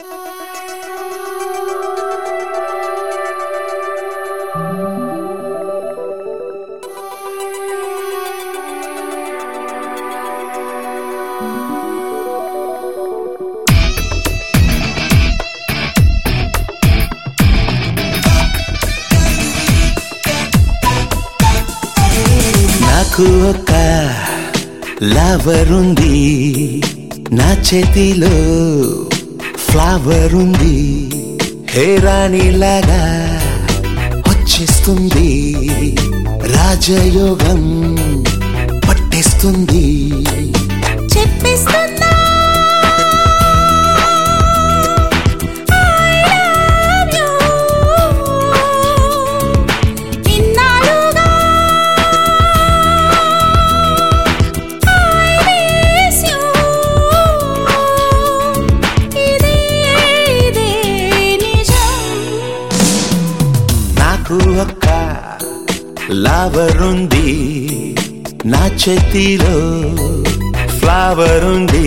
నాకు ఒక లవర్ ఉంది, నా చేతిలో ఫ్లవర్ ఉంది. హే రాణిలాగా వచ్చేస్తుంది, రాజయోగం పట్టేస్తుంది. చెప్పేస్తున్నా ఒక్క లవర్ ఉంది, నా చేతిలో ఫ్లవర్ ఉంది.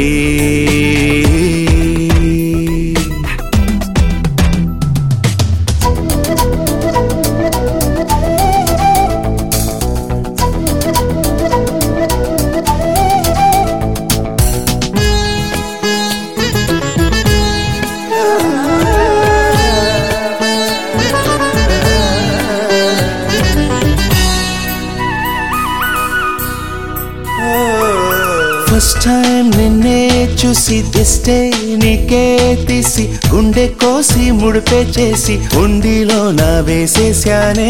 ఫస్ట్ టైం నిన్నే చూసి దిస్తే నీకే తీసి గుండె కోసి ముడిపే చేసి ఉండిలో నా వేసేశానే.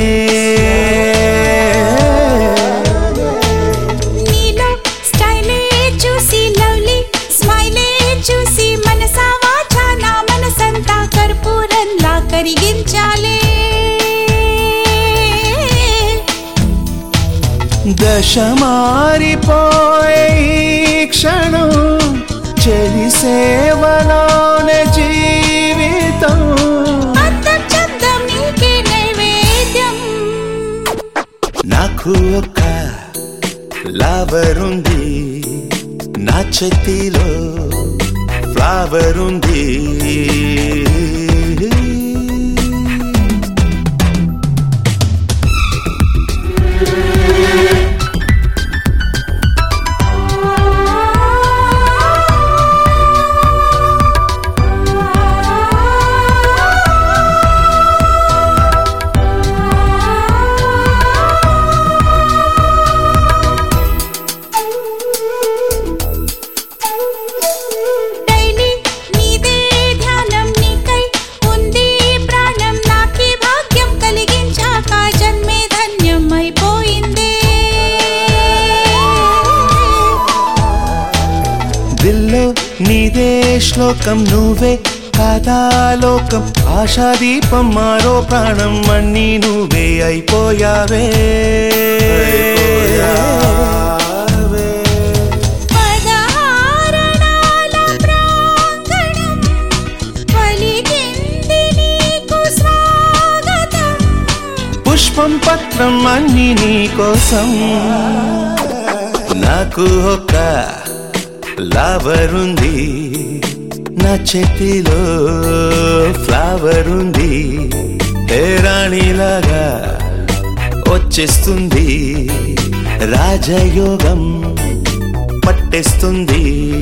నీలో స్టైలే చూసి లవ్లీ స్మైలే చూసి మనసా వాచా నా మనసంతా కర్పూరంలా కరిగించాలే. దశ మారిపోయే క్షణం చెలి సేవలోనే జీవితం. నాకు ఒక లవర్ ఉంది, నా చేతిలో ఫ్లవర్ ఉంది. దిల్లో నీదే శ్లోకం, నువ్వే కాదా లోకం. ఆశాదీపం మారో ప్రాణం, అన్నీ నువ్వే అయిపోయావే. పుష్పం పత్రం అన్నీ నీ కోసం. నాకు ఒక లవర్ ఉంది, నా చేతిలో ఫ్లవర్ ఉంది. ఏ రాణిలాగా వచ్చేస్తుంది, రాజయోగం పట్టేస్తుంది.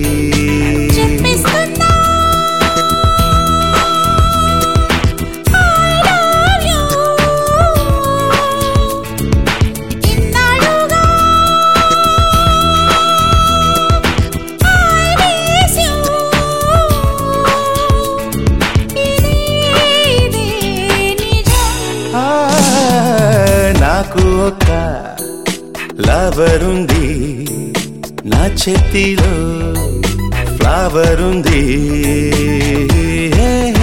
నాకు ఒక లవర్ ఉంది, నా చేతిలో ఫ్లవర్ ఉంది.